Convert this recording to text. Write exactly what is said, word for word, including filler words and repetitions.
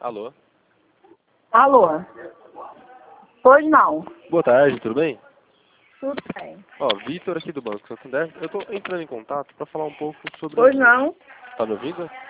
Alô? Alô? Pois não. Boa tarde, tudo bem? Tudo bem. Ó, Vitor aqui do Banco Santander. Eu tô entrando em contato para falar um pouco sobre... Pois não. Tá me ouvindo?